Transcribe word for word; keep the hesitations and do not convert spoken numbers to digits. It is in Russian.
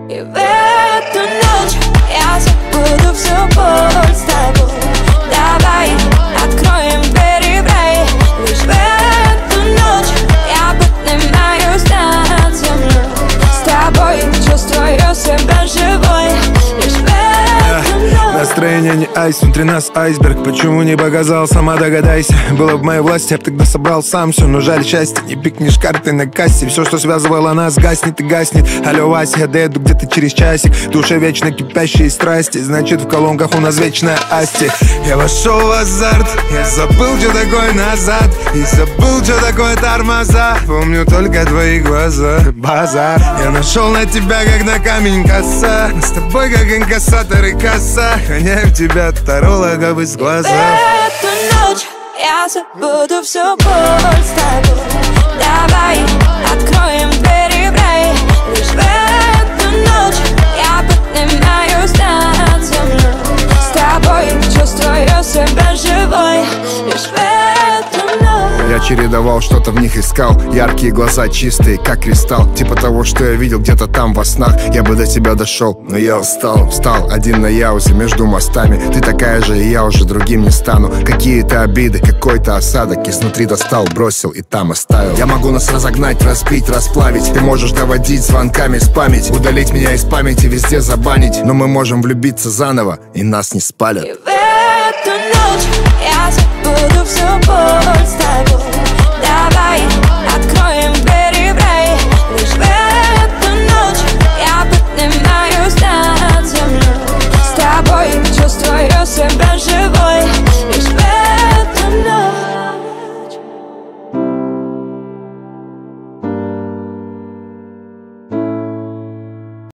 И в эту ночь я забуду всю боль с тобой. Давай откроем двери в рай. Лишь в эту ночь я поднимаюсь над землей. С тобой чувствую себя живой. Лишь в эту ночь. Настроение не айс, внутри нас айсберг. Почему не показал, сама догадайся. Было в моей власти, я б тогда собрал сам все. Но жаль счастье, не пикнешь карты на кассе. Все, что связывало нас, гаснет и гаснет. Алло, Вася, я доеду где-то через часик. В душе вечно кипящие страсти. Значит, в колонках у нас вечная асти. Я вошел в азарт, я забыл, что такое назад. И забыл, что такое тормоза. Помню только твои глаза, базар. Я нашел на тебя, как на камень коса. С тобой, как инкассатор и касса. Гоняю тебя тарологов из глаза. В эту ночь я забуду всю боль с тобой. Давай откроем двери в рай. Лишь в эту ночь я поднимаюсь над землей. С тобой чувствую себя живой. Лишь в эту ночь. Я чередовал, что-то в них искал. Яркие глаза, чистые, как кристалл. Типа того, что я видел где-то там во снах. Я бы до тебя дошел, но я устал. Встал один на яузе между мостами. Ты такая же, и я уже другим не стану. Какие-то обиды, какой-то осадок. Изнутри достал, бросил и там оставил. Я могу нас разогнать, разбить, расплавить. Ты можешь доводить звонками спамить. Удалить меня из памяти, везде забанить. Но мы можем влюбиться заново, и нас не спалят. И в эту ночь я забуду всю боль с тобой.